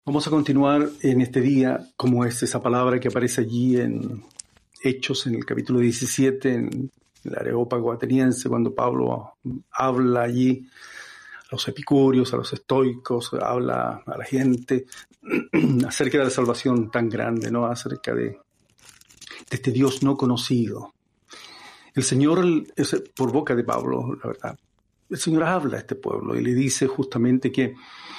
Vamos a continuar en este día, como es esa palabra que aparece allí en Hechos, en el capítulo 17, en el Areópago ateniense, cuando Pablo habla allí a los epicúreos, a los estoicos, habla a la gente acerca de la salvación tan grande, ¿no? Acerca de este Dios no conocido. El Señor, por boca de Pablo, la verdad, el Señor habla a este pueblo y le dice justamente que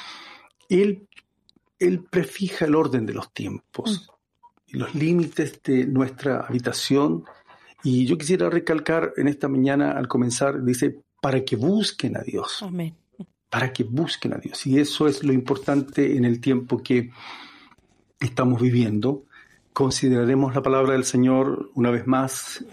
Él prefija el orden de los tiempos y los límites de nuestra habitación. Y yo quisiera recalcar en esta mañana, al comenzar, dice, para que busquen a Dios. Amén. Para que busquen a Dios. Y eso es lo importante en el tiempo que estamos viviendo. Consideraremos la palabra del Señor una vez más,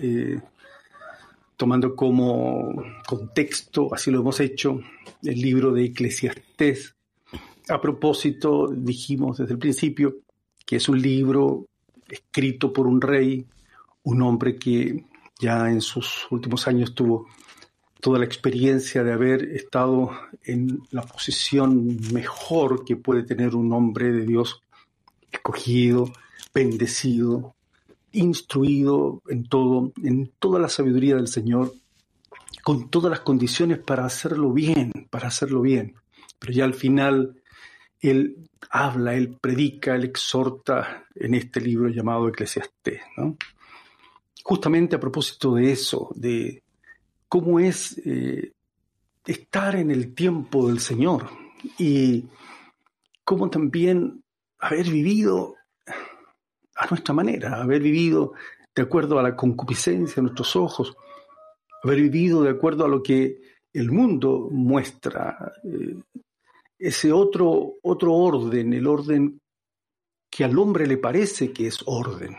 tomando como contexto, así lo hemos hecho, el libro de Eclesiastés. A propósito, dijimos desde el principio que es un libro escrito por un rey, un hombre que ya en sus últimos años tuvo toda la experiencia de haber estado en la posición mejor que puede tener un hombre de Dios, escogido, bendecido, instruido en todo, en toda la sabiduría del Señor, con todas las condiciones para hacerlo bien. Pero ya al final Él habla, Él predica, Él exhorta en este libro llamado Eclesiastés, ¿no? Justamente a propósito de eso, de cómo es estar en el tiempo del Señor y cómo también haber vivido a nuestra manera, haber vivido de acuerdo a la concupiscencia de nuestros ojos, haber vivido de acuerdo a lo que el mundo muestra, ese otro orden, el orden que al hombre le parece que es orden.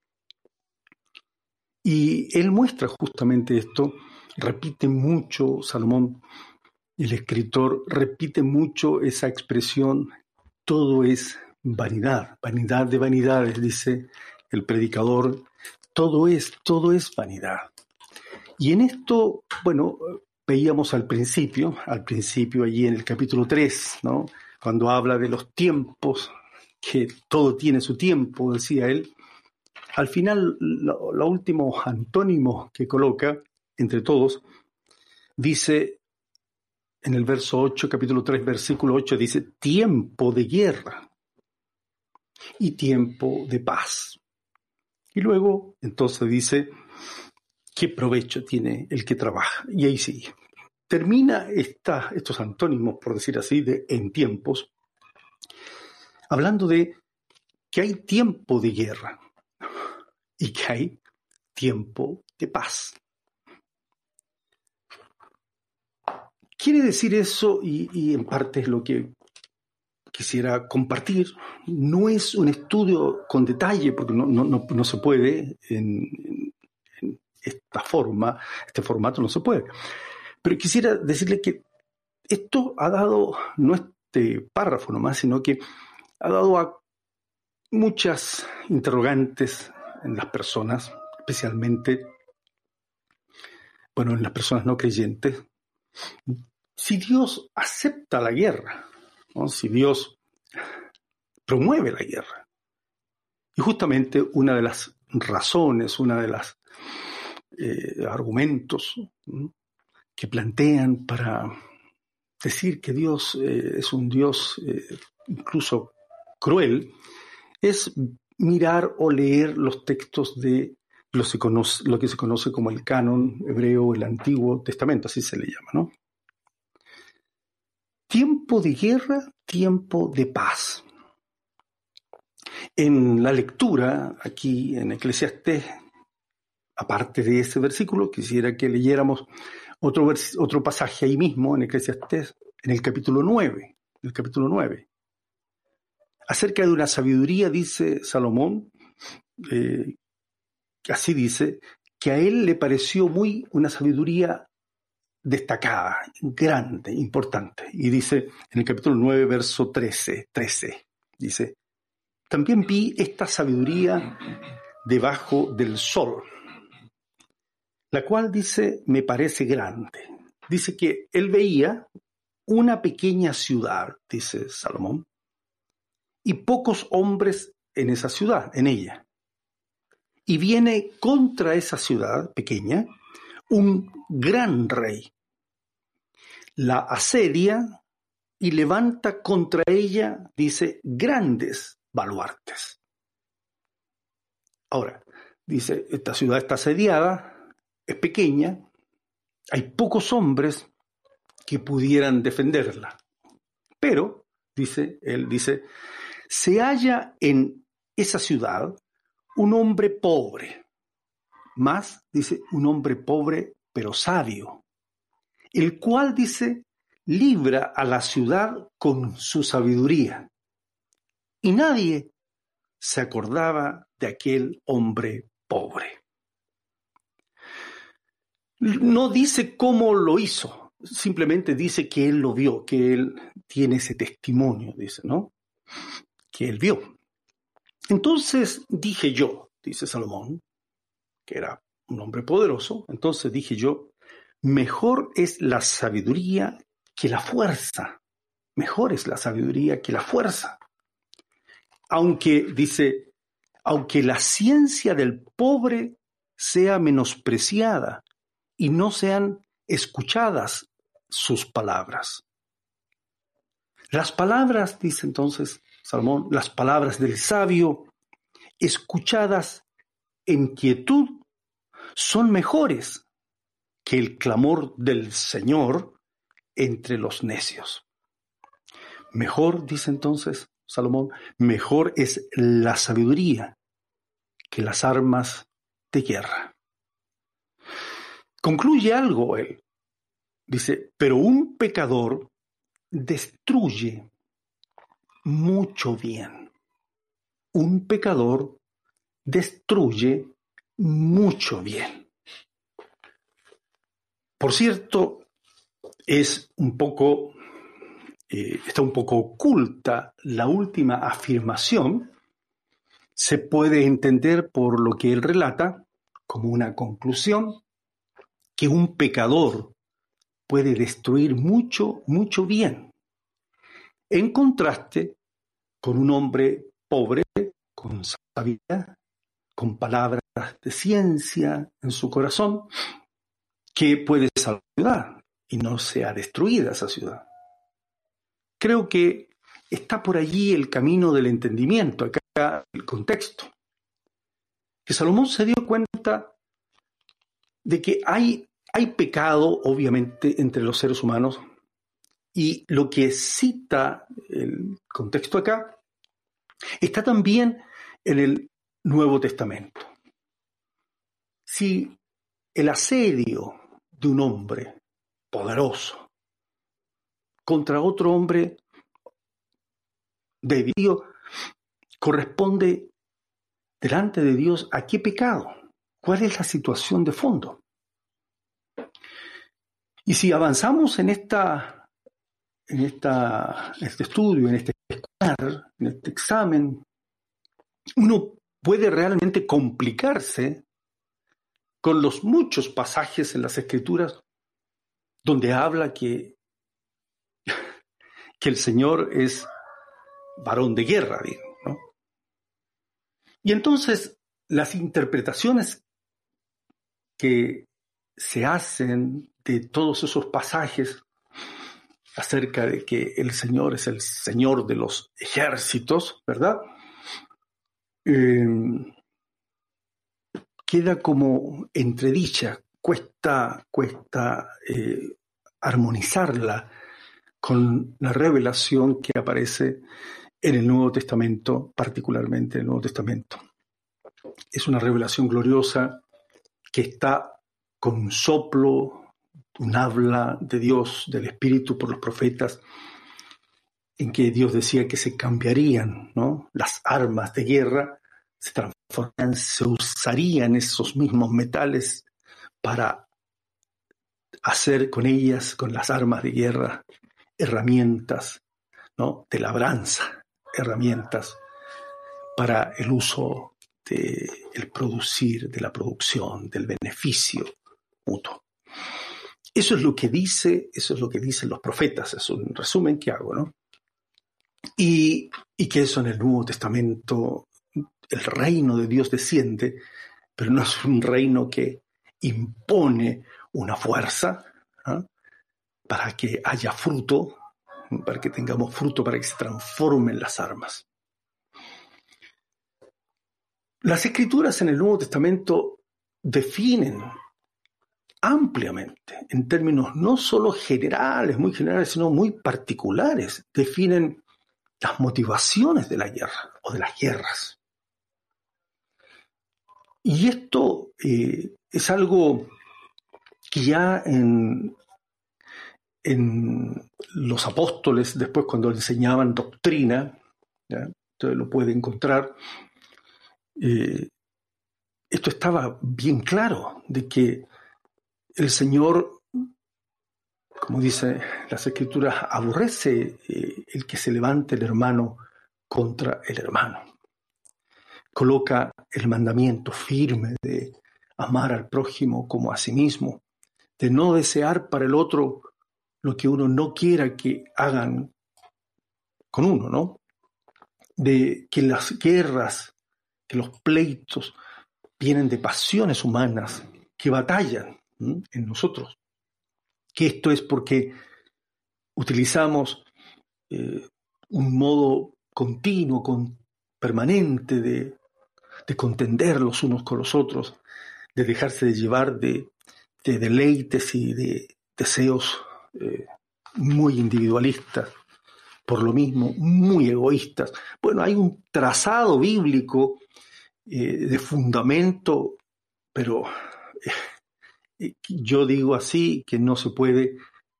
Y él muestra justamente esto, repite mucho, Salomón, el escritor, repite mucho esa expresión, todo es vanidad, vanidad de vanidades, dice el predicador, todo es vanidad. Y en esto, bueno, veíamos al principio allí en el capítulo 3, ¿no? Cuando habla de los tiempos, que todo tiene su tiempo, decía él. Al final, los últimos antónimos que coloca, entre todos, dice en el verso 8, capítulo 3, versículo 8, dice, tiempo de guerra y tiempo de paz. Y luego, entonces dice, ¿qué provecho tiene el que trabaja? Y ahí sigue. Termina estos antónimos, por decir así, de en tiempos, hablando de que hay tiempo de guerra y que hay tiempo de paz. Quiere decir eso, y en parte es lo que quisiera compartir. No es un estudio con detalle, porque no se puede en esta forma, este formato no se puede. Pero quisiera decirle que esto ha dado, no este párrafo nomás, sino que ha dado a muchas interrogantes en las personas, especialmente, bueno, en las personas no creyentes. Si Dios acepta la guerra, ¿no? Si Dios promueve la guerra. Y justamente una de las razones, una de las argumentos, ¿no?, que plantean para decir que Dios es un Dios incluso cruel, es mirar o leer los textos de lo que se conoce como el canon hebreo, el Antiguo Testamento, así se le llama, ¿no? Tiempo de guerra, tiempo de paz. En la lectura, aquí en Eclesiastés, aparte de ese versículo, quisiera que leyéramos otro pasaje ahí mismo, en Eclesiastés, en el capítulo 9. Acerca de una sabiduría, dice Salomón, así dice, que a él le pareció una sabiduría destacada, grande, importante. Y dice en el capítulo 9, verso 13, dice, también vi esta sabiduría debajo del sol, la cual, dice, me parece grande. Dice que él veía una pequeña ciudad, dice Salomón, y pocos hombres en esa ciudad, en ella. Y viene contra esa ciudad pequeña un gran rey. La asedia y levanta contra ella, dice, grandes baluartes. Ahora, dice, esta ciudad está asediada, es pequeña, hay pocos hombres que pudieran defenderla. Pero, dice, él dice, se halla en esa ciudad un hombre pobre, más, dice, un hombre pobre pero sabio, el cual, dice, libra a la ciudad con su sabiduría. Y nadie se acordaba de aquel hombre pobre. No dice cómo lo hizo, simplemente dice que él lo vio, que él tiene ese testimonio, dice, ¿no? Que él vio. Entonces dije yo, dice Salomón, que era un hombre poderoso, entonces dije yo, mejor es la sabiduría que la fuerza. Mejor es la sabiduría que la fuerza. Aunque, dice, aunque la ciencia del pobre sea menospreciada y no sean escuchadas sus palabras. Las palabras, dice entonces Salomón, las palabras del sabio, escuchadas en quietud, son mejores que el clamor del Señor entre los necios. Mejor, dice entonces Salomón, mejor es la sabiduría que las armas de guerra. Concluye algo él. Dice, pero un pecador destruye mucho bien. Un pecador destruye mucho bien. Por cierto, está un poco oculta la última afirmación. Se puede entender por lo que él relata como una conclusión que un pecador puede destruir mucho, mucho bien, en contraste con un hombre pobre, con sabiduría, con palabras de ciencia en su corazón, que puede salvar la ciudad y no sea destruida esa ciudad. Creo que está por allí el camino del entendimiento, acá el contexto. Que Salomón se dio cuenta de que hay pecado, obviamente, entre los seres humanos, y lo que cita el contexto acá está también en el Nuevo Testamento. Si el asedio de un hombre poderoso contra otro hombre débil corresponde delante de Dios a qué pecado, cuál es la situación de fondo. Y si avanzamos en este estudio, en este examen, uno puede realmente complicarse con los muchos pasajes en las Escrituras donde habla que el Señor es varón de guerra, ¿no? Y entonces las interpretaciones que se hacen de todos esos pasajes acerca de que el Señor es el Señor de los ejércitos, ¿verdad? Queda como entredicha, cuesta armonizarla con la revelación que aparece en el Nuevo Testamento, particularmente en el Nuevo Testamento. Es una revelación gloriosa que está con un soplo, un habla de Dios, del Espíritu por los profetas, en que Dios decía que se cambiarían, ¿no? Las armas de guerra, se transformarían, se usarían esos mismos metales para hacer con ellas, con las armas de guerra, herramientas, ¿no? De labranza, herramientas para el uso del producir, de la producción, del beneficio mutuo. Eso es lo que dicen los profetas, es un resumen que hago, ¿no? y que eso en el Nuevo Testamento, el reino de Dios desciende, pero no es un reino que impone una fuerza, ¿ah?, para que haya fruto, para que tengamos fruto, para que se transformen las armas. Las Escrituras en el Nuevo Testamento definen ampliamente, en términos no solo generales, muy generales, sino muy particulares, definen las motivaciones de la guerra o de las guerras. Y esto es algo que ya en los apóstoles, después cuando enseñaban doctrina, ¿ya?, usted lo puede encontrar, esto estaba bien claro, de que el Señor, como dice las Escrituras, aborrece el que se levante el hermano contra el hermano. Coloca el mandamiento firme de amar al prójimo como a sí mismo, de no desear para el otro lo que uno no quiera que hagan con uno, ¿no? De que las guerras, que los pleitos vienen de pasiones humanas que batallan en nosotros. Que esto es porque utilizamos un modo continuo, permanente de contender los unos con los otros, de dejarse de llevar de deleites y de deseos muy individualistas, por lo mismo muy egoístas. Bueno, hay un trazado bíblico de fundamento, pero yo digo así que no se puede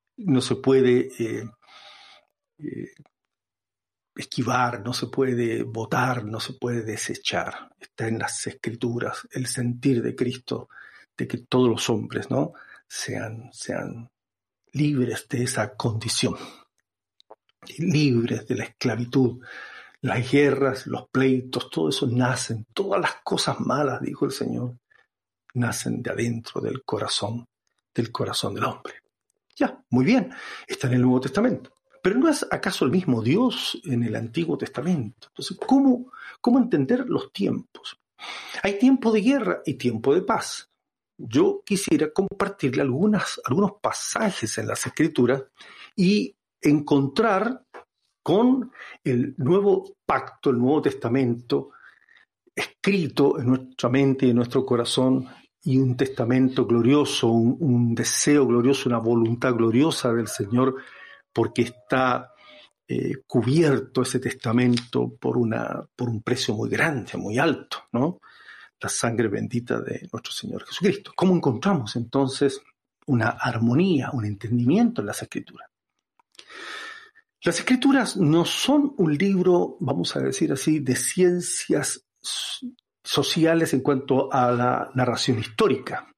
esquivar, no se puede votar, no se puede desechar. Está en las Escrituras el sentir de Cristo, de que todos los hombres, ¿no?, sean libres de esa condición, libres de la esclavitud. Las guerras, los pleitos, todo eso nacen, todas las cosas malas, dijo el Señor, nacen de adentro del corazón del hombre. Ya, muy bien, está en el Nuevo Testamento. Pero ¿no es acaso el mismo Dios en el Antiguo Testamento? Entonces, ¿cómo entender los tiempos? Hay tiempo de guerra y tiempo de paz. Yo quisiera compartirle algunos pasajes en las Escrituras y encontrar con el nuevo pacto, el Nuevo Testamento, escrito en nuestra mente y en nuestro corazón, y un testamento glorioso, un deseo glorioso, una voluntad gloriosa del Señor, porque está cubierto ese testamento por un precio muy grande, muy alto, ¿no? La sangre bendita de nuestro Señor Jesucristo. ¿Cómo encontramos entonces una armonía, un entendimiento en las Escrituras? Las Escrituras no son un libro, vamos a decir así, de ciencias sociales en cuanto a la narración histórica.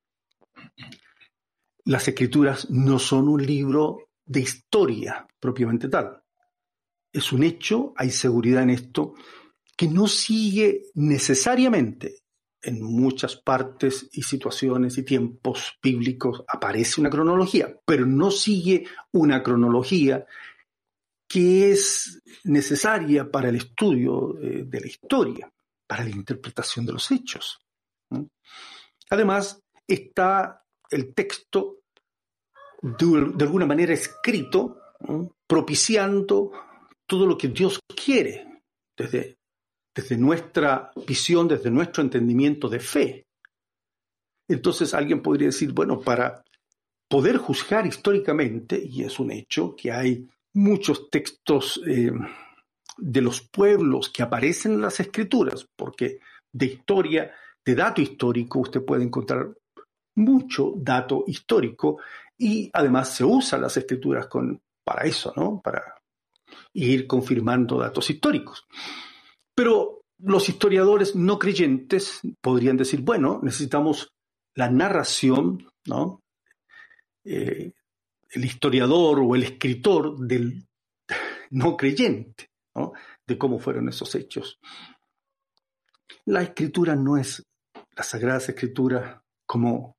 Las Escrituras no son un libro de historia propiamente tal. Es un hecho, hay seguridad en esto, que no sigue necesariamente en muchas partes y situaciones y tiempos bíblicos aparece una cronología, pero no sigue una cronología que es necesaria para el estudio de la historia, para la interpretación de los hechos. Además, está el texto de alguna manera escrito, propiciando todo lo que Dios quiere desde nuestra visión, desde nuestro entendimiento de fe. Entonces alguien podría decir, bueno, para poder juzgar históricamente, y es un hecho que hay muchos textos de los pueblos que aparecen en las Escrituras, porque de historia, de dato histórico, usted puede encontrar mucho dato histórico, y además se usan las Escrituras para eso, ¿no? Para ir confirmando datos históricos. Pero los historiadores no creyentes podrían decir, bueno, necesitamos la narración, ¿no? El historiador o el escritor del no creyente, ¿no?, de cómo fueron esos hechos. La Escritura no es, las Sagradas Escrituras, como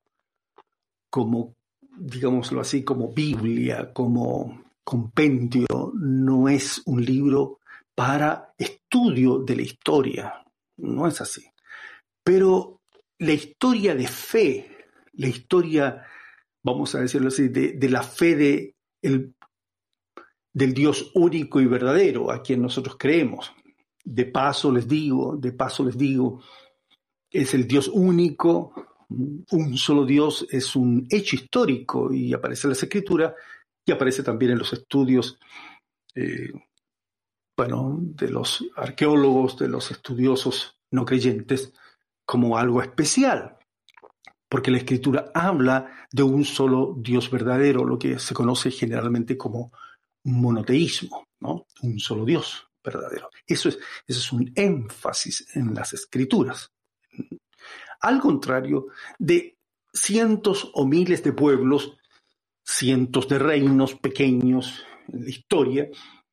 digámoslo así, como Biblia, como compendio, no es un libro para estudio de la historia. No es así. Pero la historia de fe, la historia, vamos a decirlo así, de la fe del Dios único y verdadero a quien nosotros creemos. De paso les digo, es el Dios único, un solo Dios, es un hecho histórico y aparece en las Escrituras y aparece también en los estudios de los arqueólogos, de los estudiosos no creyentes, como algo especial, porque la Escritura habla de un solo Dios verdadero, lo que se conoce generalmente como monoteísmo, ¿no? Un solo Dios verdadero. Eso es un énfasis en las Escrituras. Al contrario de cientos o miles de pueblos, cientos de reinos pequeños en la historia,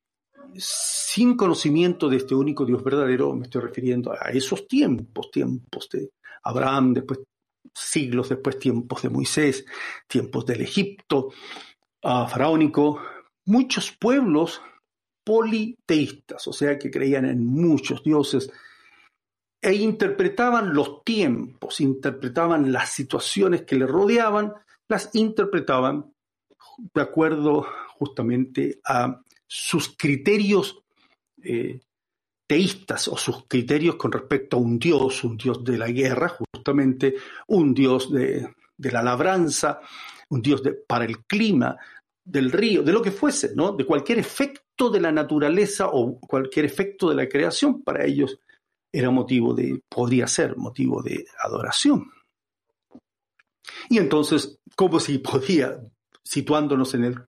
sin conocimiento de este único Dios verdadero, me estoy refiriendo a esos tiempos de Abraham, después siglos después, tiempos de Moisés, tiempos del Egipto faraónico, muchos pueblos politeístas, o sea que creían en muchos dioses, e interpretaban los tiempos, interpretaban las situaciones que les rodeaban, las interpretaban de acuerdo justamente a sus criterios teístas o sus criterios con respecto a un Dios de la guerra, justamente, un Dios de la labranza, un Dios para el clima, del río, de lo que fuese, ¿no? De cualquier efecto de la naturaleza o cualquier efecto de la creación, para ellos podría ser motivo de adoración. Y entonces, como si podía, situándonos en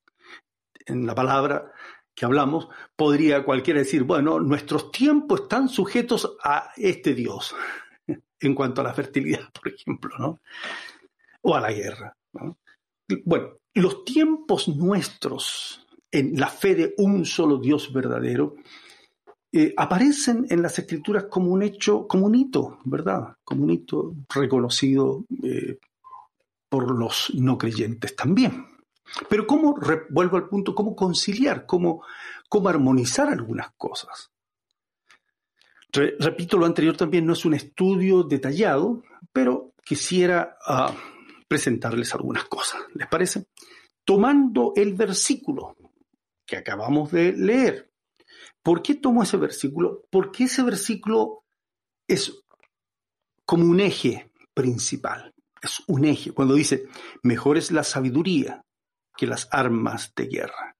la palabra que hablamos, podría cualquiera decir, bueno, nuestros tiempos están sujetos a este Dios, en cuanto a la fertilidad, por ejemplo, ¿no? O a la guerra, ¿no? Bueno, los tiempos nuestros en la fe de un solo Dios verdadero aparecen en las Escrituras como un hecho, como un hito, ¿verdad? Como un hito reconocido por los no creyentes también. Pero vuelvo al punto, ¿cómo conciliar? ¿Cómo armonizar algunas cosas? Repito, lo anterior también no es un estudio detallado, pero quisiera presentarles algunas cosas. ¿Les parece? Tomando el versículo que acabamos de leer. ¿Por qué tomo ese versículo? Porque ese versículo es como un eje principal. Es un eje. Cuando dice, mejor es la sabiduría que las armas de guerra.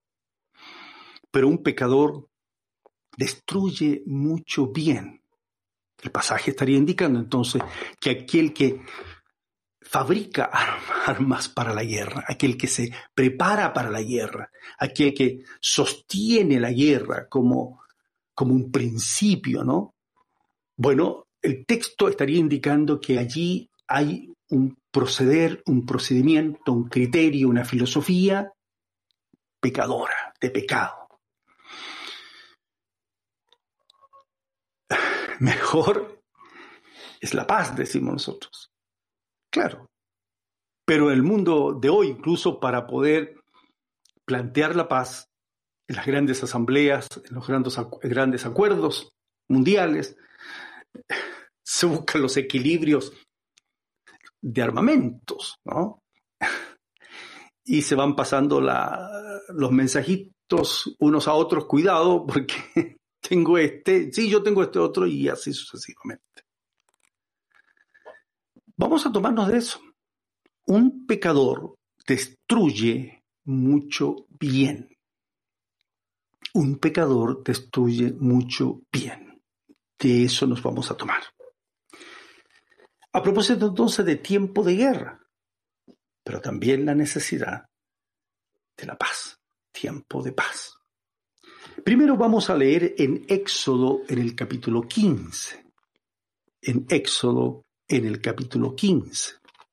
Pero un pecador destruye mucho bien. El pasaje estaría indicando entonces que aquel que fabrica armas para la guerra, aquel que se prepara para la guerra, aquel que sostiene la guerra como un principio, ¿no? Bueno, el texto estaría indicando que allí hay un proceder, un procedimiento, un criterio, una filosofía pecadora, de pecado. Mejor es la paz, decimos nosotros. Claro. Pero el mundo de hoy, incluso para poder plantear la paz en las grandes asambleas, en los grandes acuerdos mundiales, se buscan los equilibrios de armamentos, ¿no? Y se van pasando los mensajitos unos a otros, cuidado, porque tengo yo tengo este otro, y así sucesivamente. Vamos a tomarnos de eso. Un pecador destruye mucho bien. Un pecador destruye mucho bien. De eso nos vamos a tomar. A propósito entonces de tiempo de guerra, pero también la necesidad de la paz, tiempo de paz. Primero vamos a leer en Éxodo en el capítulo 15. En Éxodo en el capítulo 15.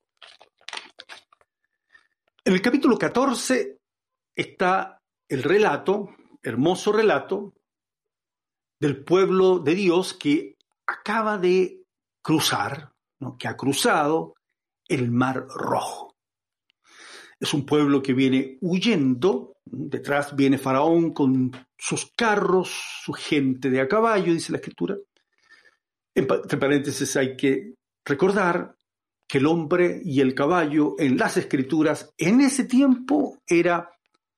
En el capítulo 14 está el relato, hermoso relato, del pueblo de Dios que acaba de cruzar, ¿no? Que ha cruzado el Mar Rojo. Es un pueblo que viene huyendo. Detrás viene Faraón con sus carros, su gente de a caballo, dice la Escritura. Entre paréntesis, hay que recordar que el hombre y el caballo en las Escrituras en ese tiempo era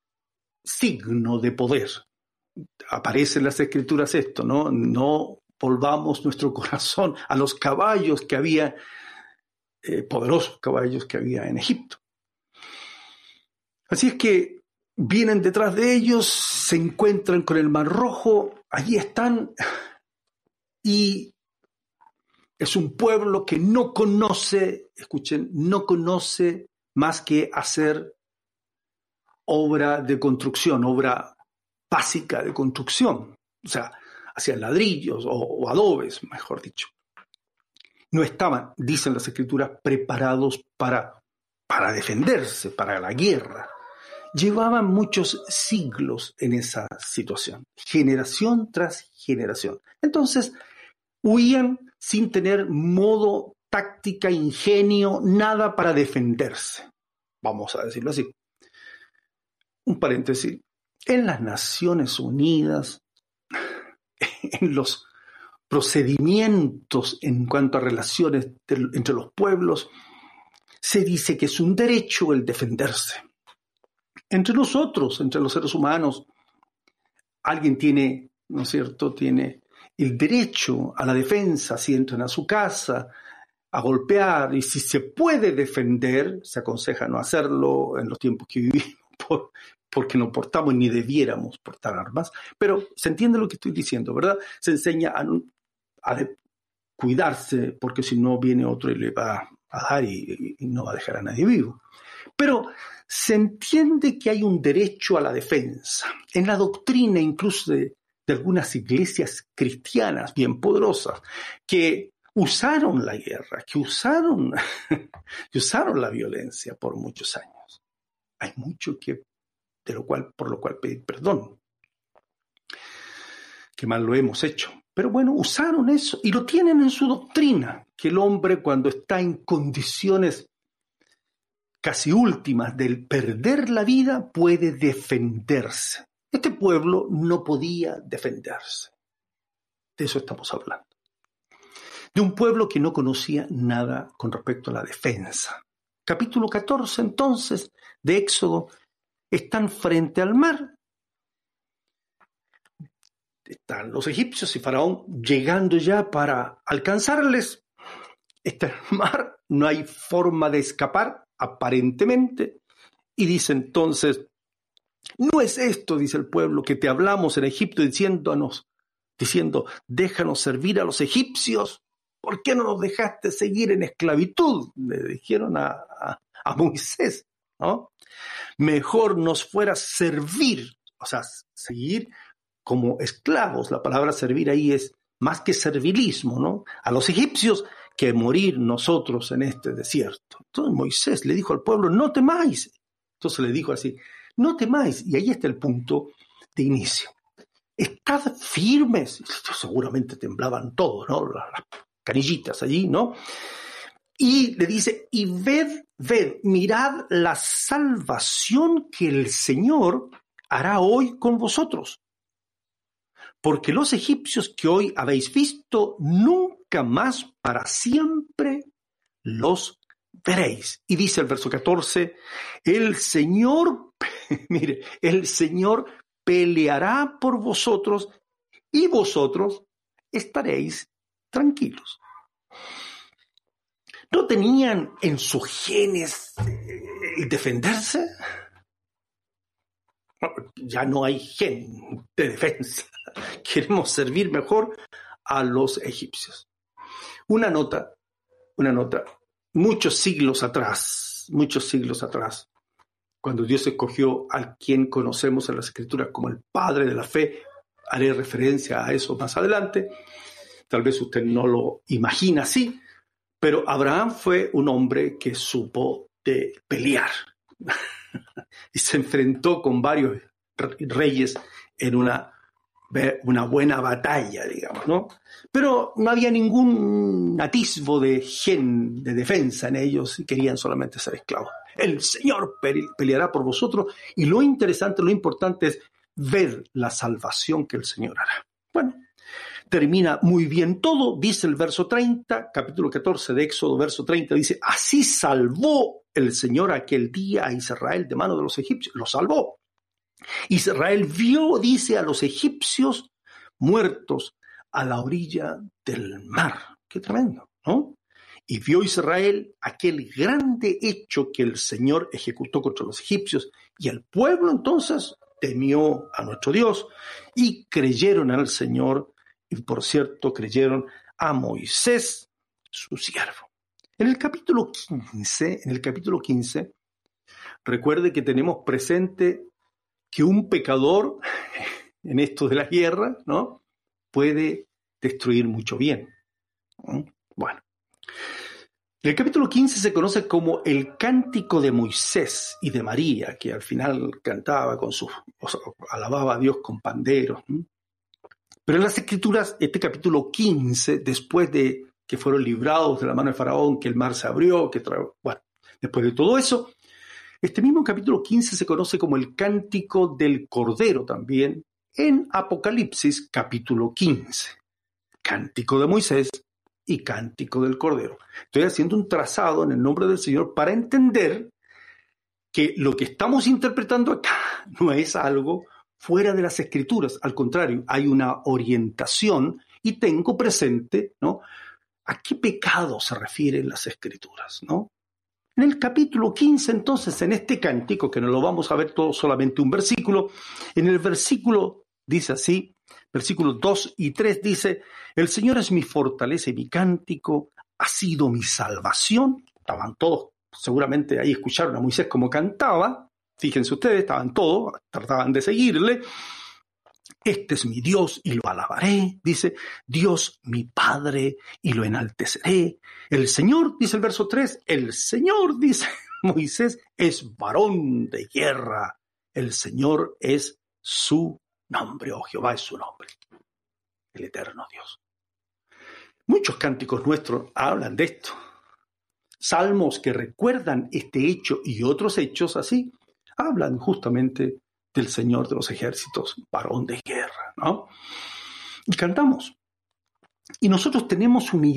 signo de poder. Aparece en las Escrituras esto, ¿no? No volvamos nuestro corazón a los caballos que había, poderosos caballos que había en Egipto. Así es que vienen detrás de ellos, se encuentran con el Mar Rojo, allí están, y es un pueblo que no conoce, escuchen, no conoce más que hacer obra de construcción, obra básica de construcción, o sea, hacían ladrillos o adobes, mejor dicho. No estaban, dicen las Escrituras, preparados para defenderse, para la guerra. Llevaban muchos siglos en esa situación, generación tras generación. Entonces, huían sin tener modo, táctica, ingenio, nada para defenderse. Vamos a decirlo así. Un paréntesis. En las Naciones Unidas, en los procedimientos en cuanto a relaciones entre los pueblos, se dice que es un derecho el defenderse. Entre nosotros, entre los seres humanos, alguien tiene, ¿no es cierto?, tiene el derecho a la defensa si entran a su casa, a golpear, y si se puede defender, se aconseja no hacerlo en los tiempos que vivimos, porque no portamos ni debiéramos portar armas, pero se entiende lo que estoy diciendo, ¿verdad? Se enseña a cuidarse, porque si no viene otro y le va a dar y no va a dejar a nadie vivo. Pero se entiende que hay un derecho a la defensa. En la doctrina incluso de algunas iglesias cristianas bien poderosas que usaron la guerra, que usaron la violencia por muchos años. Hay mucho por lo cual pedir perdón. Que mal lo hemos hecho. Pero bueno, usaron eso y lo tienen en su doctrina, que el hombre cuando está en condiciones casi últimas del perder la vida puede defenderse. Este pueblo no podía defenderse. De eso estamos hablando. De un pueblo que no conocía nada con respecto a la defensa. Capítulo 14, entonces, de Éxodo, están frente al mar. Están los egipcios y Faraón llegando ya para alcanzarles. Está el mar, no hay forma de escapar, aparentemente. Y dice entonces, no es esto, dice el pueblo, que te hablamos en Egipto diciendo, déjanos servir a los egipcios. ¿Por qué no nos dejaste seguir en esclavitud? Le dijeron a Moisés, ¿no? Mejor nos fuera servir, o sea, seguir como esclavos. La palabra servir ahí es más que servilismo, ¿no? A los egipcios que morir nosotros en este desierto. Entonces Moisés le dijo al pueblo, no temáis. Entonces le dijo así, no temáis. Y ahí está el punto de inicio. Estad firmes. Seguramente temblaban todos, ¿no? Las canillitas allí, ¿no? Y le dice, y ved, mirad la salvación que el Señor hará hoy con vosotros. Porque los egipcios que hoy habéis visto, nunca más para siempre los veréis. Y dice el verso 14, el Señor peleará por vosotros y vosotros estaréis tranquilos. ¿No tenían en sus genes el defenderse? Ya no hay gen de defensa. Queremos servir mejor a los egipcios. Una nota, muchos siglos atrás, cuando Dios escogió a quien conocemos en las Escrituras como el Padre de la fe, haré referencia a eso más adelante, tal vez usted no lo imagina así, pero Abraham fue un hombre que supo de pelear y se enfrentó con varios reyes en una ver una buena batalla, digamos, ¿no? Pero no había ningún atisbo de gen de defensa en ellos y querían solamente ser esclavos. El Señor peleará por vosotros y lo interesante, lo importante es ver la salvación que el Señor hará. Bueno, termina muy bien todo, dice el verso 30, capítulo 14 de Éxodo, verso 30, dice, así salvó el Señor aquel día a Israel de mano de los egipcios, lo salvó. Israel vio, dice, a los egipcios muertos a la orilla del mar. Qué tremendo, ¿no? Y vio Israel aquel grande hecho que el Señor ejecutó contra los egipcios, y el pueblo entonces temió a nuestro Dios y creyeron al Señor, y por cierto creyeron a Moisés, su siervo. En el capítulo 15, recuerde que tenemos presente que un pecador en esto de la guerra, ¿no?, puede destruir mucho bien. Bueno, el capítulo 15 se conoce como el cántico de Moisés y de María, que al final cantaba alababa a Dios con panderos. Pero en las Escrituras, este capítulo 15, después de que fueron librados de la mano de Faraón, que el mar se abrió, bueno, después de todo eso, este mismo capítulo 15 se conoce como el Cántico del Cordero también en Apocalipsis capítulo 15. Cántico de Moisés y Cántico del Cordero. Estoy haciendo un trazado en el nombre del Señor para entender que lo que estamos interpretando acá no es algo fuera de las Escrituras. Al contrario, hay una orientación y tengo presente, ¿no?, a qué pecado se refieren las Escrituras, ¿no? En el capítulo 15, entonces, en este cántico, que no lo vamos a ver todo, solamente un versículo, en el versículo dice así, versículos 2 y 3 dice, el Señor es mi fortaleza y mi cántico, ha sido mi salvación. Estaban todos, seguramente ahí escucharon a Moisés como cantaba, fíjense ustedes, estaban todos, trataban de seguirle. Este es mi Dios y lo alabaré, dice, Dios mi Padre y lo enalteceré. El Señor, dice el verso 3, el Señor, dice Moisés, es varón de guerra. El Señor es su nombre, oh Jehová es su nombre, el eterno Dios. Muchos cánticos nuestros hablan de esto. Salmos que recuerdan este hecho y otros hechos así, hablan justamente del Señor de los ejércitos, varón de guerra, ¿no? Y cantamos. Y nosotros tenemos una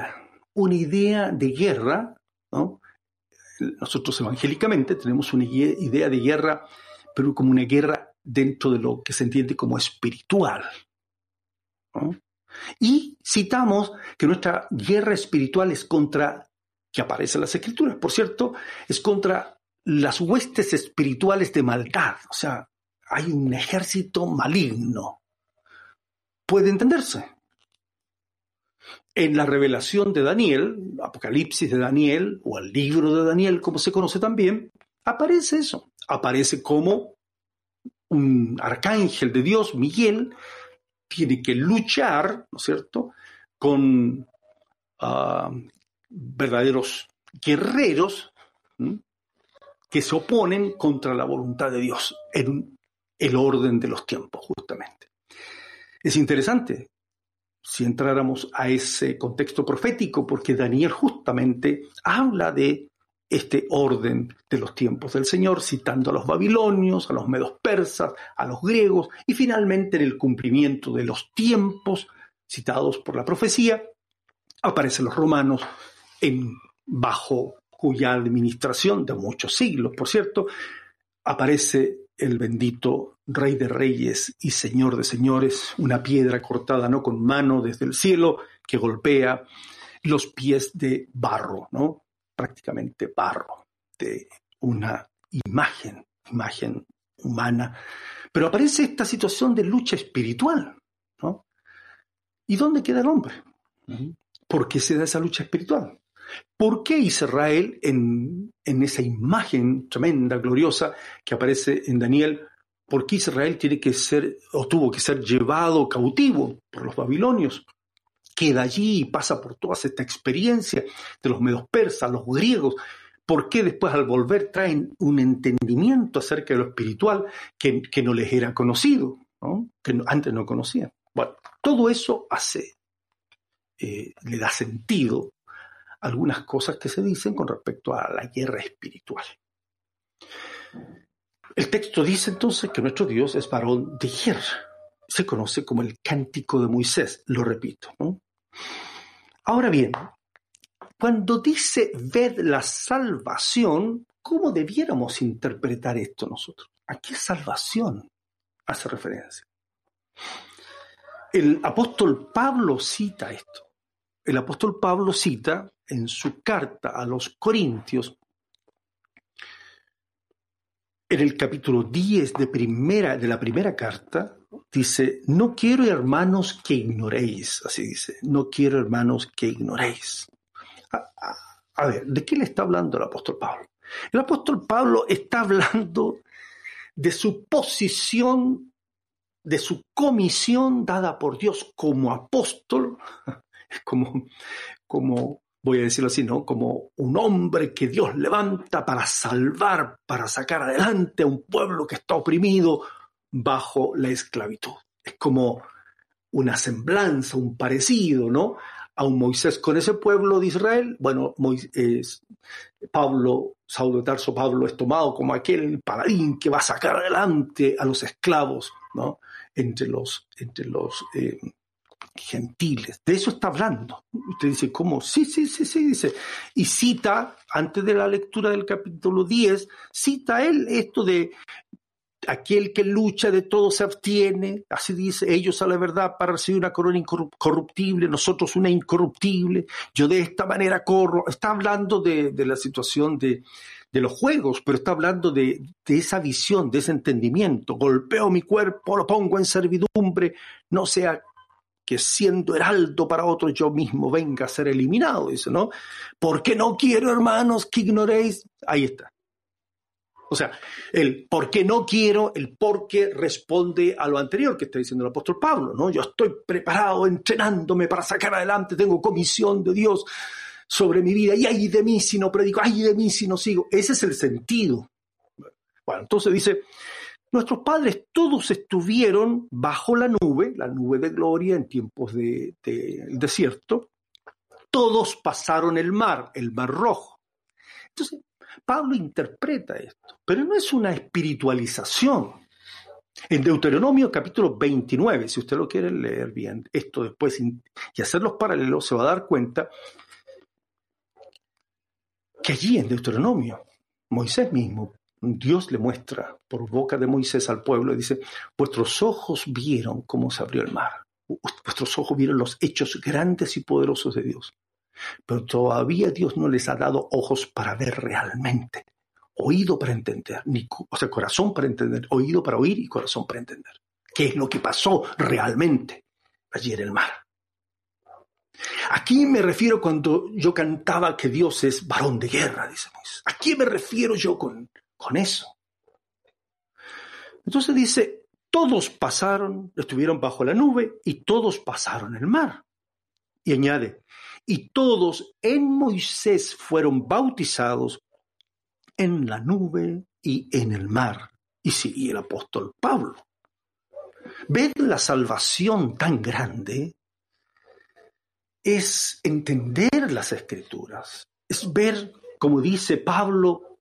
idea de guerra, ¿no? Nosotros evangélicamente tenemos una idea de guerra, pero como una guerra dentro de lo que se entiende como espiritual, ¿no? Y citamos que nuestra guerra espiritual es contra, que aparece en las Escrituras, por cierto, es contra las huestes espirituales de maldad. O sea, hay un ejército maligno. Puede entenderse. En la revelación de Daniel, Apocalipsis de Daniel, o el libro de Daniel, como se conoce también, aparece eso. Aparece como un arcángel de Dios, Miguel, tiene que luchar, ¿no es cierto?, con verdaderos guerreros que se oponen contra la voluntad de Dios en el orden de los tiempos, justamente. Es interesante si entráramos a ese contexto profético, porque Daniel justamente habla de este orden de los tiempos del Señor, citando a los babilonios, a los medos persas, a los griegos, y finalmente en el cumplimiento de los tiempos citados por la profecía, aparecen los romanos bajo cuya administración, de muchos siglos, por cierto, aparece el bendito Rey de Reyes y Señor de Señores, una piedra cortada no con mano desde el cielo que golpea los pies de barro, ¿no? Prácticamente barro, de una imagen humana. Pero aparece esta situación de lucha espiritual, ¿no? ¿Y dónde queda el hombre? ¿Por qué se da esa lucha espiritual? ¿Por qué Israel, en esa imagen tremenda, gloriosa que aparece en Daniel, por qué Israel tiene que ser, o tuvo que ser llevado cautivo por los babilonios? Queda allí y pasa por toda esta experiencia de los medos persas, los griegos. ¿Por qué después al volver traen un entendimiento acerca de lo espiritual que no les era conocido? ¿no? Que antes no conocían. Bueno, todo eso le da sentido a algunas cosas que se dicen con respecto a la guerra espiritual. El texto dice entonces que nuestro Dios es varón de guerra. Se conoce como el cántico de Moisés, lo repito, ¿no? Ahora bien, cuando dice ved la salvación, ¿cómo debiéramos interpretar esto nosotros? ¿A qué salvación hace referencia? El apóstol Pablo cita esto. El apóstol Pablo cita en su carta a los Corintios, en el capítulo 10 de la primera carta, dice, no quiero, hermanos, que ignoréis, así dice, no quiero, hermanos, que ignoréis. A ver, ¿de qué le está hablando el apóstol Pablo? El apóstol Pablo está hablando de su posición, de su comisión dada por Dios como apóstol, como voy a decirlo así, ¿no? Como un hombre que Dios levanta para salvar, para sacar adelante a un pueblo que está oprimido bajo la esclavitud. Es como una semblanza, un parecido, ¿no? A un Moisés con ese pueblo de Israel. Bueno, Saulo de Tarso, Pablo es tomado como aquel paladín que va a sacar adelante a los esclavos, ¿no? Entre los gentiles. De eso está hablando. Usted dice, ¿cómo? Sí, dice. Y cita, antes de la lectura del capítulo 10, cita él esto de aquel que lucha de todo se abstiene, así dice, ellos a la verdad para recibir una corona incorruptible, nosotros una incorruptible, yo de esta manera corro. Está hablando de la situación de los juegos, pero está hablando de esa visión, de ese entendimiento. Golpeo mi cuerpo, lo pongo en servidumbre, no sea que siendo heraldo para otros yo mismo venga a ser eliminado, dice, ¿no? Porque no quiero, hermanos, que ignoréis. Ahí está. O sea, el por qué no quiero, el por qué responde a lo anterior que está diciendo el apóstol Pablo, ¿no? Yo estoy preparado, entrenándome para sacar adelante, tengo comisión de Dios sobre mi vida, y ay de mí si no predico, ay de mí si no sigo. Ese es el sentido. Bueno, entonces dice, nuestros padres todos estuvieron bajo la nube de gloria en tiempos del desierto, todos pasaron el mar Rojo. Entonces, Pablo interpreta esto, pero no es una espiritualización. En Deuteronomio capítulo 29, si usted lo quiere leer bien, esto después y hacer los paralelos, se va a dar cuenta que allí en Deuteronomio, Moisés mismo, Dios le muestra por boca de Moisés al pueblo y dice, vuestros ojos vieron cómo se abrió el mar, vuestros ojos vieron los hechos grandes y poderosos de Dios. Pero todavía Dios no les ha dado ojos para ver realmente, oído para entender, corazón para entender, oído para oír y corazón para entender. ¿Qué es lo que pasó realmente allí en el mar? Aquí me refiero cuando yo cantaba que Dios es varón de guerra, dice Moisés. ¿A qué me refiero yo con eso? Entonces dice, todos estuvieron bajo la nube y todos pasaron el mar. Y añade, y todos en Moisés fueron bautizados en la nube y en el mar. Y sigue el apóstol Pablo. Ver la salvación tan grande es entender las Escrituras. Es ver, como dice Pablo,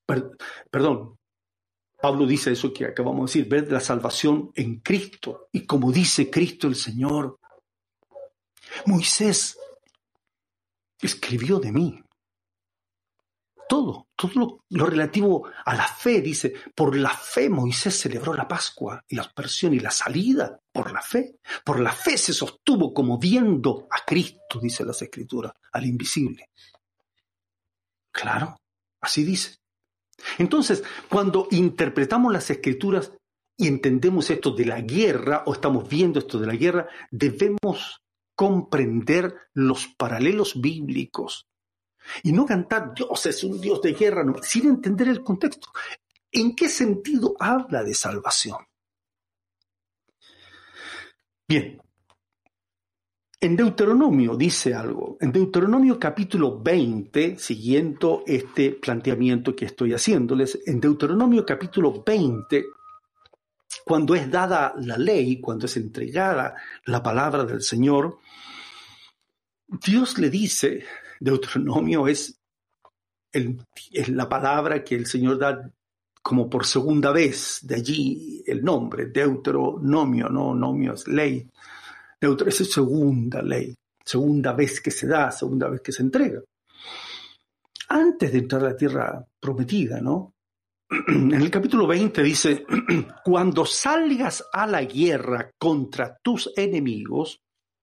Pablo dice eso que acabamos de decir, ver la salvación en Cristo. Y como dice Cristo el Señor, Moisés escribió de mí. Todo lo relativo a la fe, dice, por la fe Moisés celebró la Pascua y la aspersión y la salida, por la fe. Por la fe se sostuvo como viendo a Cristo, dice las Escrituras, al invisible. Claro, así dice. Entonces, cuando interpretamos las Escrituras y entendemos esto de la guerra, o estamos viendo esto de la guerra, debemos comprender los paralelos bíblicos y no cantar Dios es un Dios de guerra, no, sin entender el contexto. ¿En qué sentido habla de salvación? Bien, en Deuteronomio dice algo, en Deuteronomio capítulo 20, siguiendo este planteamiento que estoy haciéndoles, en Deuteronomio capítulo 20 cuando es dada la ley, cuando es entregada la palabra del Señor, Dios le dice, Deuteronomio es la palabra que el Señor da como por segunda vez, de allí el nombre, Deuteronomio, no, nomio es ley. Deuteronomio es segunda ley, segunda vez que se da, segunda vez que se entrega. Antes de entrar a la tierra prometida, ¿no? En el capítulo 20 dice, cuando salgas a la guerra contra tus enemigos,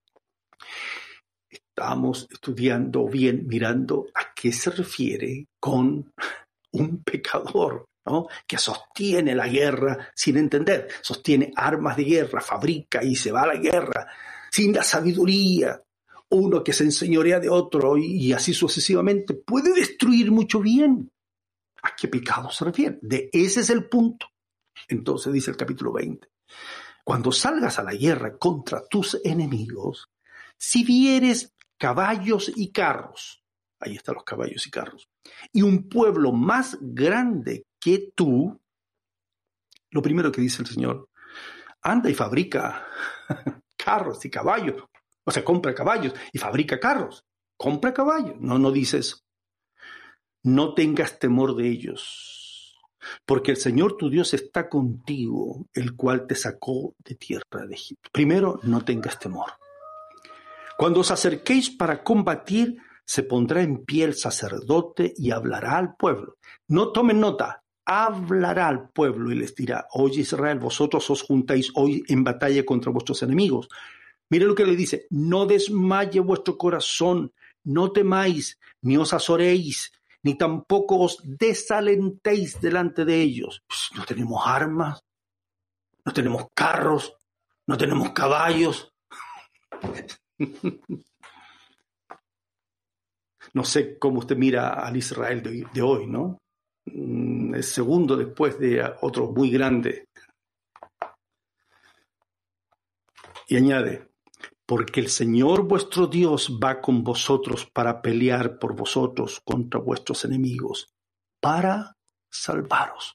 estamos estudiando bien, mirando a qué se refiere con un pecador, ¿no? Que sostiene la guerra sin entender, sostiene armas de guerra, fabrica y se va a la guerra sin la sabiduría. Uno que se enseñorea de otro y así sucesivamente puede destruir mucho bien. ¿A qué pecado se refiere? Ese es el punto. Entonces dice el capítulo 20, cuando salgas a la guerra contra tus enemigos, si vieres caballos y carros, ahí están los caballos y carros, y un pueblo más grande que tú, lo primero que dice el Señor, anda y fabrica carros y caballos, o sea, compra caballos y fabrica carros, compra caballos, no dice eso. No tengas temor de ellos, porque el Señor tu Dios está contigo, el cual te sacó de tierra de Egipto. Primero, no tengas temor. Cuando os acerquéis para combatir, se pondrá en pie el sacerdote y hablará al pueblo. No tomen nota, hablará al pueblo y les dirá, oye Israel, vosotros os juntáis hoy en batalla contra vuestros enemigos. Mire lo que le dice, no desmaye vuestro corazón, no temáis, ni os azoréis, ni tampoco os desalentéis delante de ellos. Pues no tenemos armas, no tenemos carros, no tenemos caballos. No sé cómo usted mira al Israel de hoy, ¿no? Es segundo después de otro muy grande. Y añade, porque el Señor vuestro Dios va con vosotros para pelear por vosotros contra vuestros enemigos, para salvaros.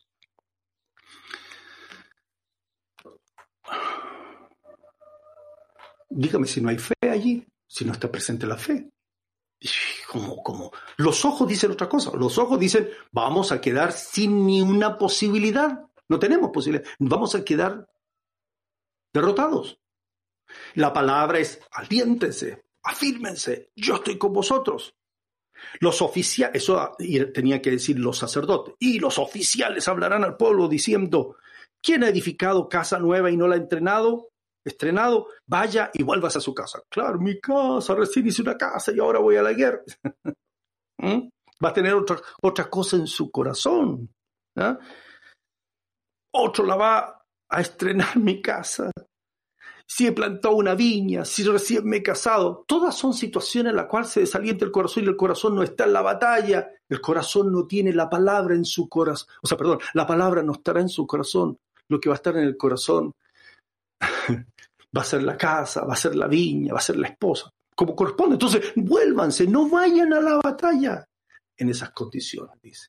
Dígame si no hay fe allí, si no está presente la fe. ¿Cómo? Los ojos dicen otra cosa. Los ojos dicen, vamos a quedar sin ni una posibilidad. No tenemos posibilidad. Vamos a quedar derrotados. La palabra es, aliéntense, afírmense, yo estoy con vosotros. Los oficiales, eso tenía que decir los sacerdotes, y los oficiales hablarán al pueblo diciendo, ¿quién ha edificado casa nueva y no la ha estrenado? Vaya y vuelvas a su casa. Claro, mi casa, recién hice una casa y ahora voy a la guerra. Va a tener otra cosa en su corazón. ¿Eh? Otro la va a estrenar mi casa. Si he plantado una viña, si recién me he casado, todas son situaciones en las cuales se desalienta el corazón y el corazón no está en la batalla. El corazón no tiene la palabra en su corazón. La palabra no estará en su corazón. Lo que va a estar en el corazón va a ser la casa, va a ser la viña, va a ser la esposa, como corresponde. Entonces, vuélvanse, no vayan a la batalla en esas condiciones, dice.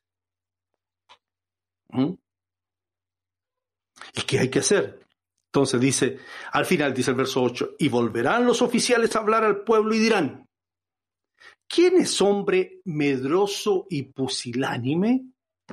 ¿Y qué hay que hacer? Entonces dice, al final dice el verso 8, y volverán los oficiales a hablar al pueblo y dirán, ¿quién es hombre medroso y pusilánime?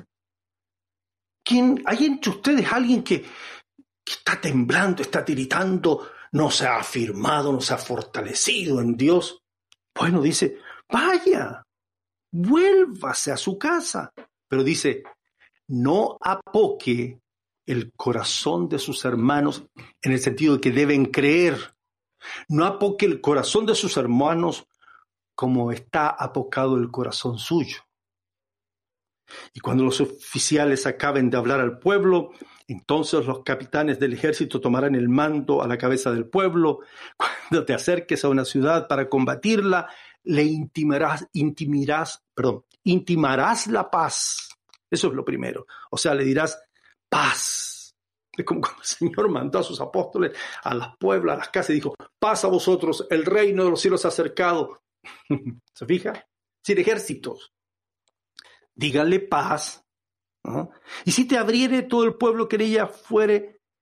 ¿Quién hay entre ustedes alguien que está temblando, está tiritando, no se ha afirmado, no se ha fortalecido en Dios? Bueno, dice, vaya, vuélvase a su casa. Pero dice, no apoque el corazón de sus hermanos en el sentido de que deben creer. No apoque el corazón de sus hermanos como está apocado el corazón suyo. Y cuando los oficiales acaben de hablar al pueblo, entonces los capitanes del ejército tomarán el mando a la cabeza del pueblo. Cuando te acerques a una ciudad para combatirla, le intimarás la paz. Eso es lo primero. O sea, le dirás paz. Es como cuando el Señor mandó a sus apóstoles a los pueblos, a las casas, y dijo, paz a vosotros, el reino de los cielos se ha acercado. ¿Se fija? Sin ejércitos. Díganle paz. ¿No? Y si te abriere todo el pueblo que en ella fuere,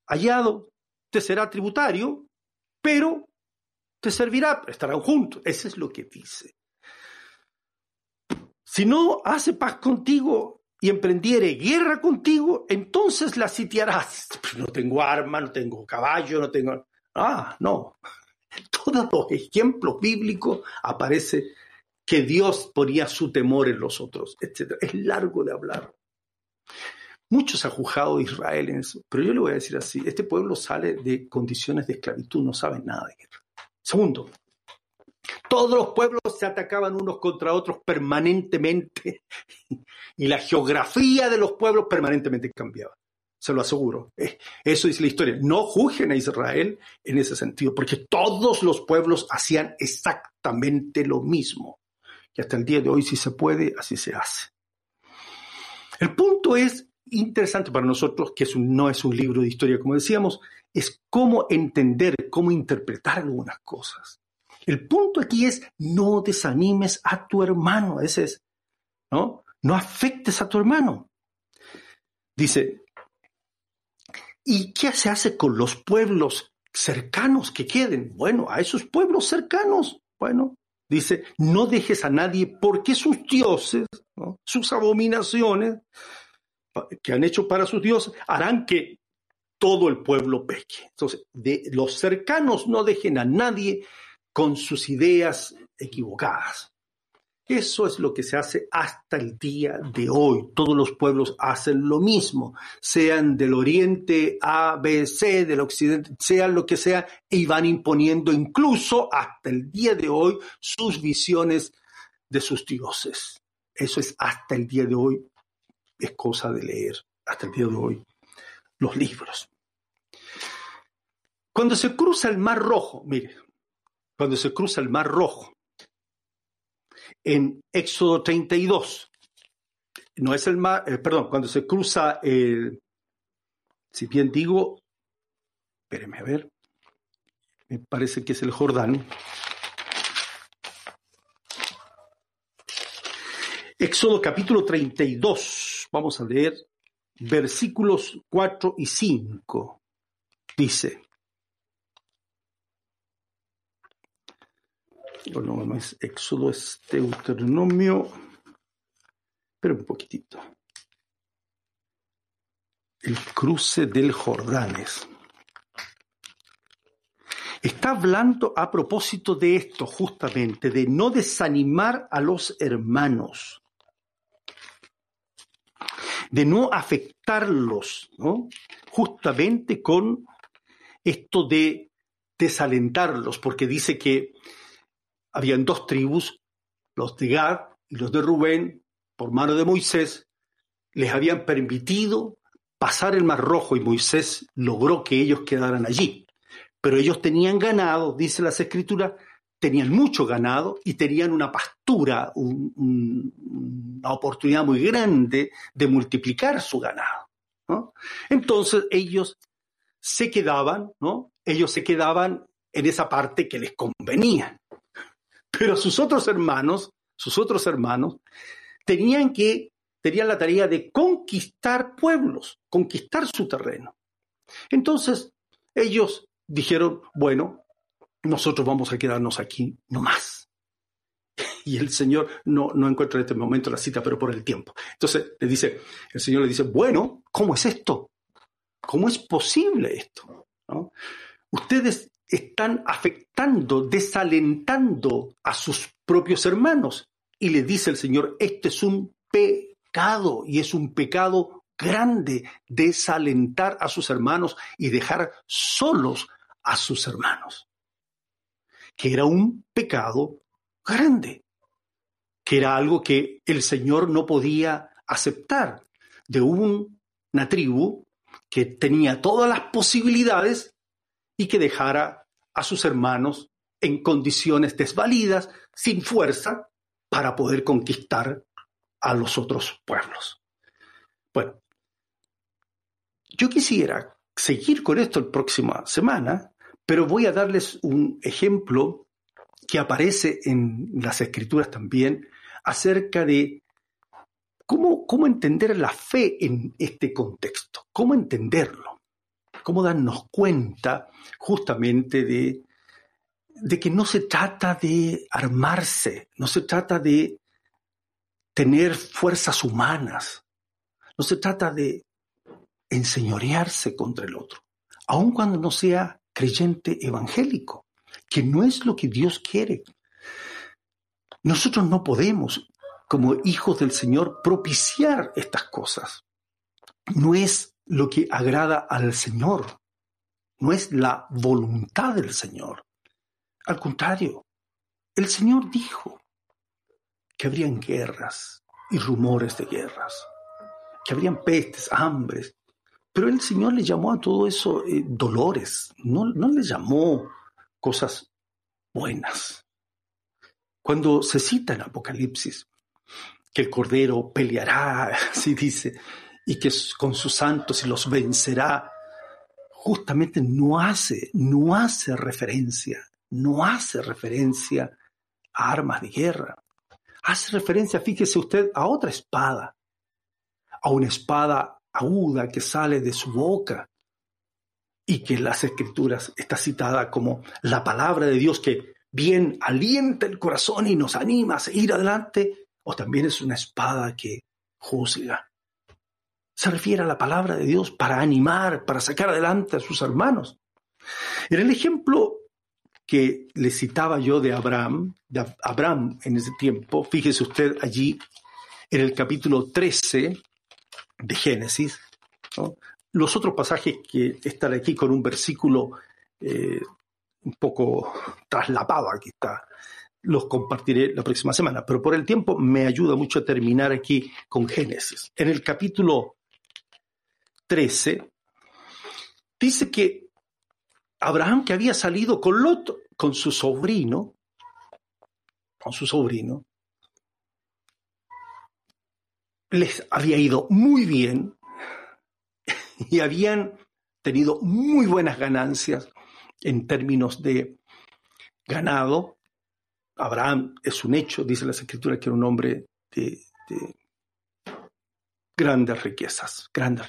hallado te será tributario, pero te servirá, estarán juntos. Eso es lo que dice. Si no hace paz contigo y emprendiere guerra contigo, entonces la sitiarás. No tengo arma, no tengo caballo, no tengo... no. En todos los ejemplos bíblicos aparece que Dios ponía su temor en los otros, etc. Es largo de hablar. Muchos han juzgado a Israel en eso, pero yo le voy a decir así, este pueblo sale de condiciones de esclavitud, no saben nada de guerra. Segundo, todos los pueblos se atacaban unos contra otros permanentemente y la geografía de los pueblos permanentemente cambiaba. Se lo aseguro. Eso dice la historia. No juzguen a Israel en ese sentido, porque todos los pueblos hacían exactamente lo mismo. Y hasta el día de hoy, si se puede, así se hace. El punto es interesante para nosotros, que no es un libro de historia, como decíamos, es cómo entender, cómo interpretar algunas cosas. El punto aquí es no desanimes a tu hermano. Ese es, ¿no? No afectes a tu hermano. Dice, ¿y qué se hace con los pueblos cercanos que queden? Bueno, a esos pueblos cercanos, bueno, dice, no dejes a nadie porque sus dioses, ¿no?, sus abominaciones que han hecho para sus dioses, harán que todo el pueblo peque. Entonces, de los cercanos no dejen a nadie con sus ideas equivocadas. Eso es lo que se hace hasta el día de hoy. Todos los pueblos hacen lo mismo, sean del oriente A, B, C, del occidente, sean lo que sea, y van imponiendo incluso hasta el día de hoy sus visiones de sus dioses. Eso es hasta el día de hoy, es cosa de leer, hasta el día de hoy, los libros. Cuando se cruza el Mar Rojo, mire, cuando se cruza el Mar Rojo, en Éxodo 32, no es el mar, cuando se cruza si bien digo, espérenme a ver, me parece que es el Jordán. Éxodo capítulo 32, vamos a leer versículos 4 y 5, dice, no es Éxodo, es Deuteronomio, pero un poquitito. El cruce del Jordán está hablando a propósito de esto, justamente, de no desanimar a los hermanos, de no afectarlos, ¿no?, justamente con esto de desalentarlos, porque dice que habían dos tribus, los de Gad y los de Rubén, por mano de Moisés, les habían permitido pasar el Mar Rojo y Moisés logró que ellos quedaran allí. Pero ellos tenían ganado, dice las Escrituras, tenían mucho ganado y tenían una pastura, una oportunidad muy grande de multiplicar su ganado, ¿no? Entonces ellos se quedaban, ¿no? Ellos se quedaban en esa parte que les convenía. Pero sus otros hermanos tenían la tarea de conquistar pueblos, conquistar su terreno. Entonces, ellos dijeron, bueno, nosotros vamos a quedarnos aquí nomás. Y el Señor no encuentra en este momento la cita, pero por el tiempo. Entonces, el Señor le dice, bueno, ¿cómo es esto? ¿Cómo es posible esto? ¿No? Ustedes están afectando, desalentando a sus propios hermanos. Y le dice el Señor, este es un pecado, y es un pecado grande, desalentar a sus hermanos y dejar solos a sus hermanos. Que era un pecado grande, que era algo que el Señor no podía aceptar de una tribu que tenía todas las posibilidades y que dejara a sus hermanos en condiciones desvalidas, sin fuerza, para poder conquistar a los otros pueblos. Bueno, yo quisiera seguir con esto la próxima semana, pero voy a darles un ejemplo que aparece en las Escrituras también acerca de cómo entender la fe en este contexto, cómo entenderlo. cómo darnos cuenta justamente de que no se trata de armarse, no se trata de tener fuerzas humanas, no se trata de enseñorearse contra el otro, aun cuando no sea creyente evangélico, que no es lo que Dios quiere. Nosotros no podemos, como hijos del Señor, propiciar estas cosas. No es lo que agrada al Señor, no es la voluntad del Señor. Al contrario, el Señor dijo que habrían guerras y rumores de guerras, que habrían pestes, hambres, pero el Señor le llamó a todo eso dolores, no le llamó cosas buenas. Cuando se cita en Apocalipsis que el Cordero peleará, así dice, y que con sus santos y los vencerá, justamente no hace referencia a armas de guerra. Hace referencia, fíjese usted, a otra espada, a una espada aguda que sale de su boca y que en las Escrituras está citada como la palabra de Dios que bien alienta el corazón y nos anima a seguir adelante, o también es una espada que juzga. Se refiere a la palabra de Dios para animar, para sacar adelante a sus hermanos. En el ejemplo que le citaba yo de Abraham en ese tiempo, fíjese usted allí en el capítulo 13 de Génesis, ¿no? Los otros pasajes que están aquí con un versículo un poco traslapado, aquí está, los compartiré la próxima semana, pero por el tiempo me ayuda mucho a terminar aquí con Génesis. En el capítulo 13 dice que Abraham, que había salido con Lot, con su sobrino, les había ido muy bien y habían tenido muy buenas ganancias en términos de ganado. Abraham, es un hecho, dice las Escrituras, que era un hombre de grandes riquezas.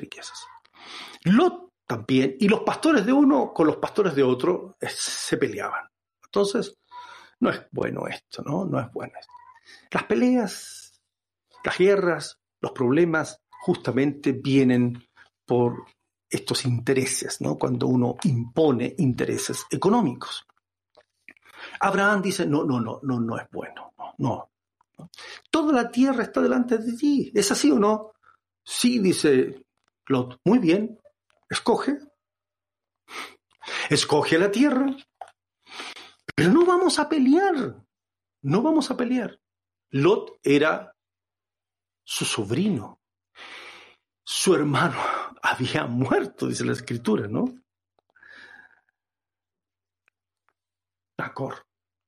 Lot también, y los pastores de uno con los pastores de otro se peleaban. Entonces, no es bueno esto, ¿no? No es bueno esto. Las peleas, las guerras, los problemas justamente vienen por estos intereses, ¿no? Cuando uno impone intereses económicos. Abraham dice, no es bueno, no. Toda la tierra está delante de ti, ¿es así o no? Sí, dice Lot, muy bien, escoge la tierra, pero no vamos a pelear. Lot era su sobrino, su hermano había muerto, dice la Escritura, ¿no? Nacor.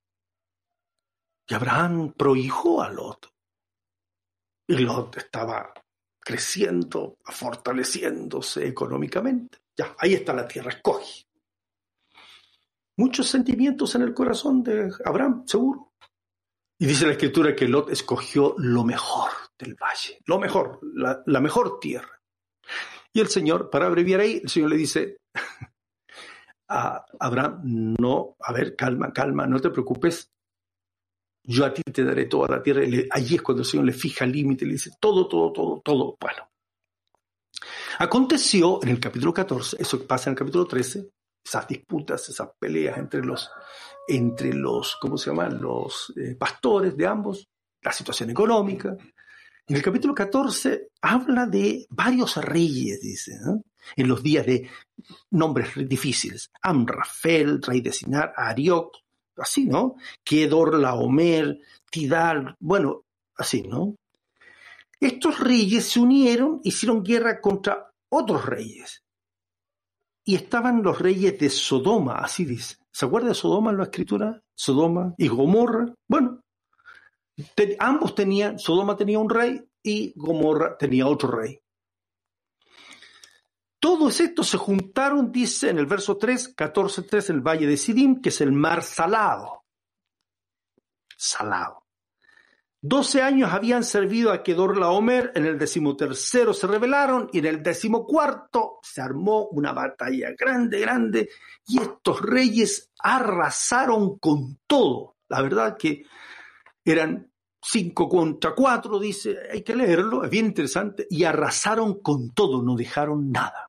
Y Abraham prohijó a Lot. Y Lot estaba creciendo, fortaleciéndose económicamente. Ya, ahí está la tierra, escoge. Muchos sentimientos en el corazón de Abraham, seguro. Y dice la Escritura que Lot escogió lo mejor del valle, lo mejor, la mejor tierra. Y el Señor, para abreviar ahí, el Señor le dice a Abraham, no, a ver, calma, no te preocupes, yo a ti te daré toda la tierra. Y allí es cuando el Señor le fija límite, le dice todo. Bueno, aconteció en el capítulo 14, eso pasa en el capítulo 13, esas disputas, esas peleas entre los ¿cómo se llaman? Los pastores de ambos, la situación económica. En el capítulo 14 habla de varios reyes, dice, ¿no? En los días de nombres difíciles. Amrafel, rey de Sinar, Arioc, así, ¿no? Kedor, Laomer, Tidal, bueno, así, ¿no? Estos reyes se unieron, hicieron guerra contra otros reyes. Y estaban los reyes de Sodoma, así dice. ¿Se acuerda de Sodoma en la Escritura? Sodoma y Gomorra. Bueno, ambos tenían, Sodoma tenía un rey y Gomorra tenía otro rey. Todos estos se juntaron, dice en el verso 3, 14:3, en el valle de Sidim, que es el mar salado. Salado. 12 años habían servido a Kedorlaomer, en el 13º se rebelaron y en el 14º se armó una batalla grande y estos reyes arrasaron con todo. La verdad que eran 5 contra 4, dice, hay que leerlo, es bien interesante, y arrasaron con todo, no dejaron nada.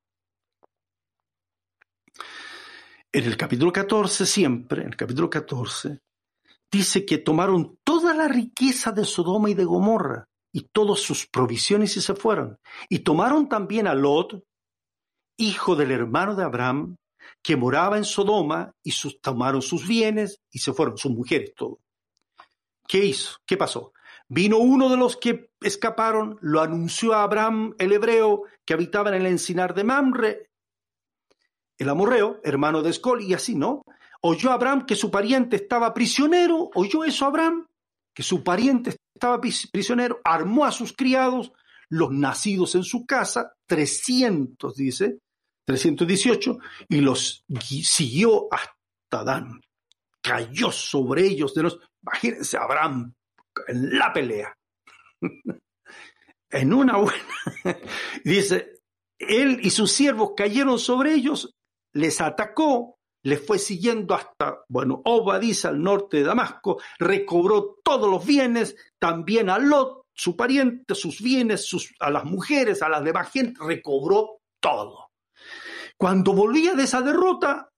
En el capítulo 14 siempre, en el capítulo 14, dice que tomaron toda la riqueza de Sodoma y de Gomorra y todas sus provisiones y se fueron. Y tomaron también a Lot, hijo del hermano de Abraham, que moraba en Sodoma, y tomaron sus bienes y se fueron, sus mujeres, todo. ¿Qué hizo? ¿Qué pasó? Vino uno de los que escaparon, lo anunció a Abraham, el hebreo, que habitaba en el encinar de Mamre, el amorreo, hermano de Escol, y así, ¿no? Oyó Abraham que su pariente estaba prisionero, oyó eso Abraham, que su pariente estaba prisionero, armó a sus criados, los nacidos en su casa, 300, dice, 318, y los siguió hasta Dan. Cayó sobre ellos imagínense Abraham en la pelea. En una buena, dice, él y sus siervos cayeron sobre ellos, les atacó, les fue siguiendo hasta, Oba, dice, al norte de Damasco, recobró todos los bienes, también a Lot, su pariente, sus bienes, a las mujeres, a las demás gente, recobró todo. Cuando volvía de esa derrota,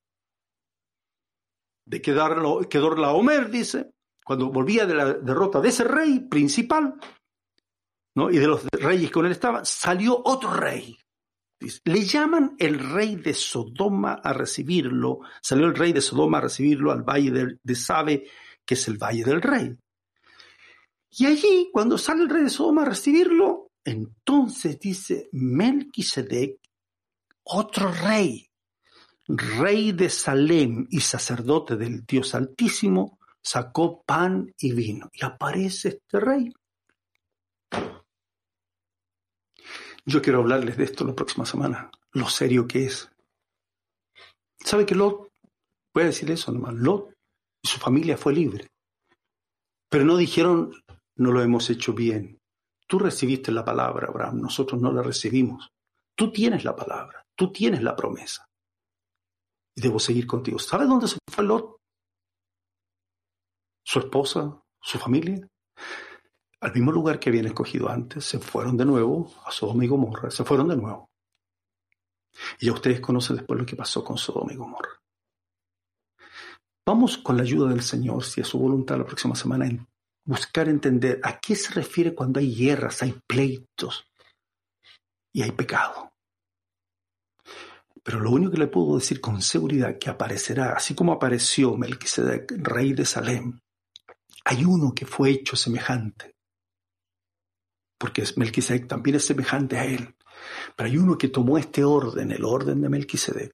de Kedorlaomer, dice, cuando volvía de la derrota de ese rey principal, ¿no? Y de los reyes con él estaban, salió otro rey. Dice, le llaman el rey de Sodoma a recibirlo. Salió el rey de Sodoma a recibirlo al valle de Sabe, que es el valle del rey. Y allí, cuando sale el rey de Sodoma a recibirlo, entonces dice Melquisedec, otro rey, rey de Salem y sacerdote del Dios Altísimo, sacó pan y vino. Y aparece este rey. Yo quiero hablarles de esto la próxima semana, lo serio que es. ¿Sabe que Lot, voy a decir eso nomás, Lot y su familia fue libre? Pero no dijeron, no lo hemos hecho bien. Tú recibiste la palabra, Abraham, nosotros no la recibimos. Tú tienes la palabra, tú tienes la promesa. Y debo seguir contigo. ¿Sabe dónde se fue Lot? Su esposa, su familia. Al mismo lugar que habían escogido antes, se fueron de nuevo a Sodoma y Gomorra, se fueron de nuevo. Y ya ustedes conocen después lo que pasó con Sodoma y Gomorra. Vamos con la ayuda del Señor, si es su voluntad, la próxima semana, en buscar entender a qué se refiere cuando hay guerras, hay pleitos y hay pecado. Pero lo único que le puedo decir con seguridad que aparecerá, así como apareció Melquisedec, rey de Salem, hay uno que fue hecho semejante. Porque Melquisedec también es semejante a él. Pero hay uno que tomó este orden, el orden de Melquisedec,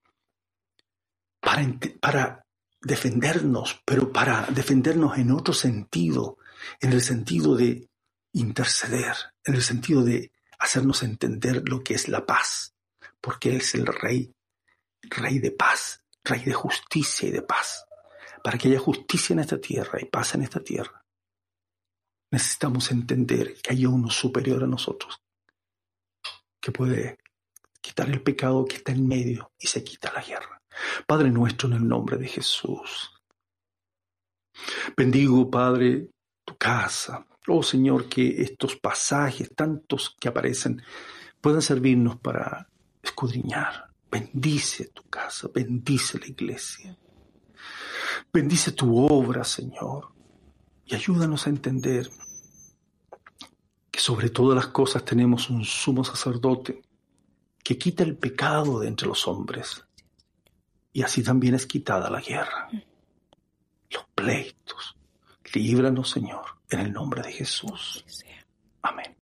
para defendernos, pero para defendernos en otro sentido, en el sentido de interceder, en el sentido de hacernos entender lo que es la paz, porque Él es el rey de paz, rey de justicia y de paz. Para que haya justicia en esta tierra y paz en esta tierra, necesitamos entender que hay uno superior a nosotros, que puede quitar el pecado que está en medio y se quita la guerra. Padre nuestro, en el nombre de Jesús, bendigo, Padre, tu casa. Oh Señor, que estos pasajes, tantos que aparecen, puedan servirnos para escudriñar. Bendice tu casa, bendice la iglesia. Bendice tu obra, Señor, y ayúdanos a entender que sobre todas las cosas tenemos un sumo sacerdote que quita el pecado de entre los hombres, y así también es quitada la guerra, los pleitos. Líbranos, Señor, en el nombre de Jesús. Amén.